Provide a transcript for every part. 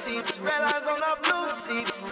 seats, red lines on the blue seats.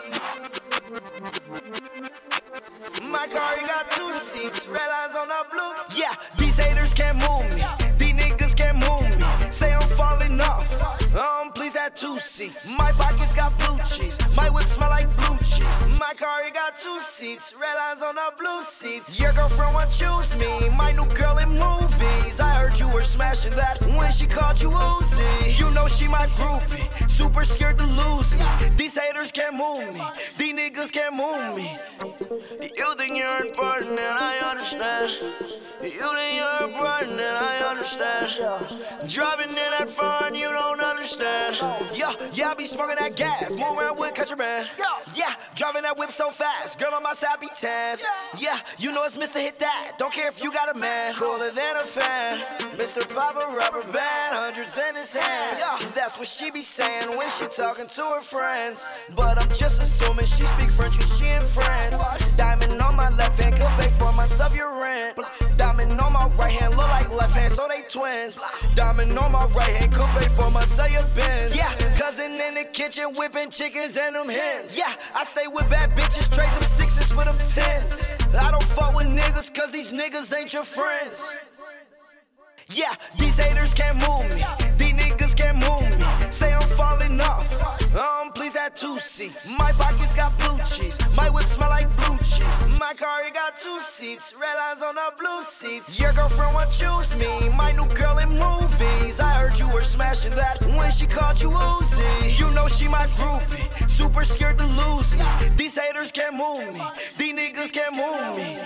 My car, it got 2 seats, red lines on the blue. Yeah, these haters can't move me, these niggas can't move me. Say I'm falling off, please have 2 seats. My pockets got blue cheese, my whip smell like blue cheese. My car, it got 2 seats, red lines on the blue seats. Your girlfriend won't choose me, my new girl in movies. I heard you were smashing that when she called you Uzi. You know she my groupie, super scared to lose me. These haters can't move me, these niggas can't move me. You think you're important and I understand. You think you're important and I understand. Driving in that far and you don't understand. Yeah, I be smoking that gas, move around with country man. Yeah, driving that whip so fast, girl on my side be tan. Yeah, you know it's Mr. Hit That, don't care if you got a man. Cooler than a fan, Mr. Papa Rubber Band, hundreds in his hand. Yeah, that's what she be saying when she talking to her friends. But I'm just assuming she speak French cause she in France. Diamond on my left hand could pay 4 months of your rent. Diamond on my right hand look like left hand, so they twins. Diamond on my right hand could pay 4 months of your Benz. Yeah, cousin in the kitchen whipping chickens and them hens. Yeah, I stay with bad bitches, trade them 6s for them 10s. I don't fuck with niggas cause these niggas ain't your friends. Yeah, these haters can't move me, these niggas can't move me. Say I'm falling off, please have 2 seats. My pockets got blue cheese, my whip smell like blue cheese. My car, it got 2 seats, red lines on the blue seats. Your girlfriend won't choose me, my new girl in movies. I heard you were smashing that when she called you Uzi. You know she my groupie, super scared to lose me. These haters can't move me, these niggas can't move me.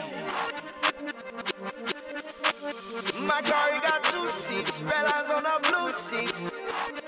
My car, it got 2 seats, red lines on the blue seats.